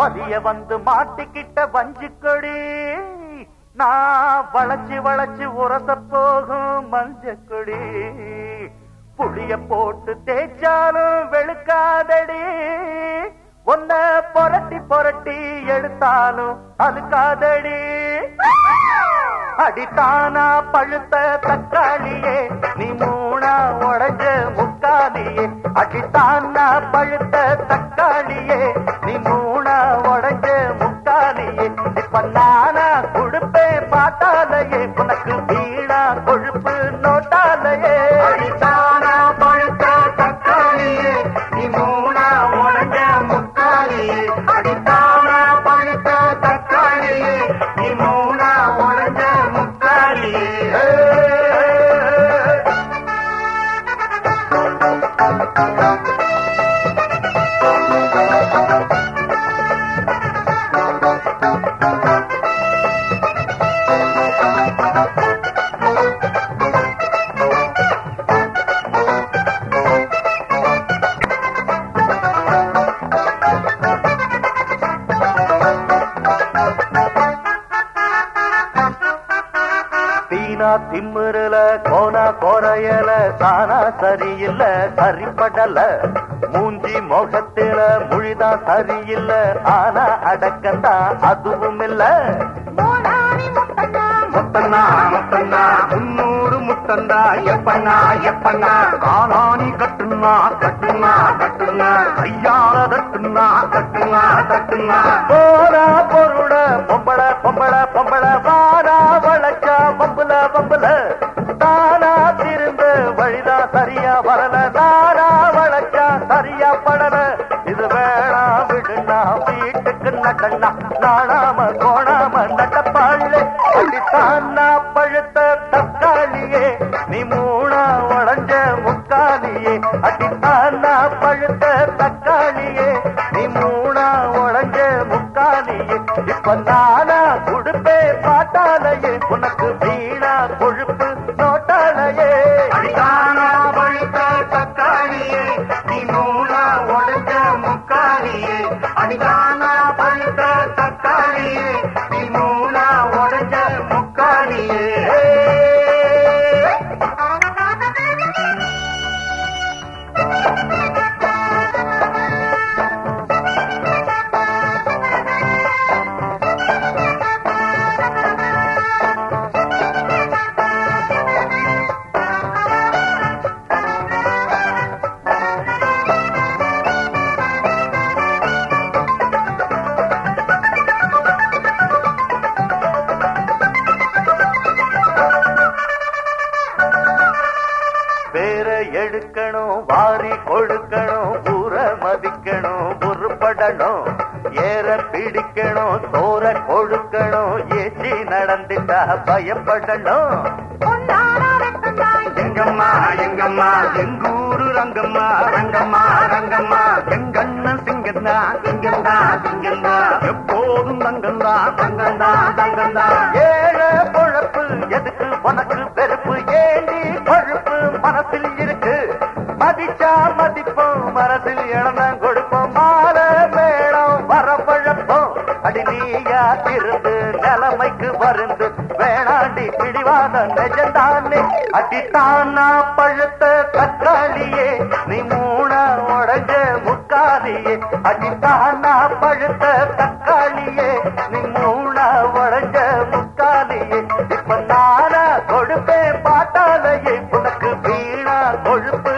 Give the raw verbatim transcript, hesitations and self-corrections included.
வலிய வந்து மாட்டிக்கிட்ட வஞ்சிக்கொடி நான் வளைச்சு வளைச்சு உரச போகும் மஞ்சக்கொடி புளிய போட்டு தேய்ச்சாலும் வெளுக்காதடி ஒன்ன பொரட்டி பொரட்டி எடுத்தாலும் அழுக்காதடி அடித்தானா பழுத்த தக்காளியே நீ மூணா உடைஞ்ச முக்காலியே அடித்தானா பழுத்த தக்காளியே நீ மூணா உடைஞ்ச முக்காலியே இப்ப நானா கொடுப்பே பார்த்தாலையே உனக்கு வீணா கொழுப்பு நோட்டாலையே அடித்தானா பழுத்த தக்காளியே நீ மூணா உடைஞ்ச முக்காலியே அடித்தானா பழுத்த தக்காளியே நீ மூணா உடைஞ்ச முக்காலியே திம்முறல கோனா கோரையல தானா சரியில்ல சரிப்படல மூஞ்சி மோகத்தில மொழிதான் சரியில்ல ஆனா அடக்கந்தா அதுவும் இல்ல முத்தண்ணா முத்தண்ணா முன்னூறு முத்தந்தா எப்பண்ணா எப்பண்ணா காணாணி கட்டுனா கட்டுனா கட்டுனா கையால தட்டுனா தட்டுனா தட்டுனா போரா பொருட பொம்பள பொம்பள பொம்பள வாரா வளச்சா பம்புல பம்புல தானா திருந்து வழிதா சரியா வரல தாரா வளச்சா சரியா படல இது வேணா விடுனா வீட்டுக்கு நடனா நாடாம கோணாம நடப்பாளே அடித்தானா பழுத்த தக்காளியே நீ மூணா உடைஞ்ச முக்காலியே அடித்தானா பழுத்த தக்காளியே நீ மூணா உடைஞ்ச முக்காலியே இப்ப நானா உடுப்பே பாட்டாலையே உனக்கு வீணா கொழுப்பு நோட்டாலையே அடித்தானா பழுத்த தக்காளியே நீ மூணா உடைஞ்ச முக்காலியே அடித்தானா பழுத்த தக்காளியே நீ மூணா உடைஞ்ச முக்காலியே எடுக்கணும் வாரி கொடுக்கணும் ஊர மதிக்கணும் உருப்படணும் ஏற பிடிக்கணும் தோற கொடுக்கணும் ஏச்சி நடந்துட்டா பயப்படணும் எங்கம்மா எங்கம்மா எங்கூரு ரங்கம்மா ரங்கம்மா ரங்கம்மா எங்கண்ணன் சிங்கந்தா சிங்கந்தா சிங்கந்தா எப்போதும் தங்கந்தா தங்கந்தா தங்கந்தா ஏழ பொழப்பு எதுக்கு உனக்கு வெறுப்பு ஏண்டி கொழுப்பு மனசில் இருக்கு மதிச்சா மதிப்போம் மனசில் இழந்தான் கொடுப்போம் மாற மேடம் வரப்பழப்போம் அடி நீயா திருந்து நிலைமைக்கு வருந்து வேணாண்டி பிடிவாத நெஜந்தானே அடித்தானா பழுத்த தக்காளியே நீ மூணா உடைஞ்ச முக்காலியே அடித்தானா பழுத்த தக்காளியே நீ மூணா உடைஞ்ச முக்காலியே இப்ப நானா கொடுப்பே பாட்டாலையே உனக்கு வீணா கொழுப்பு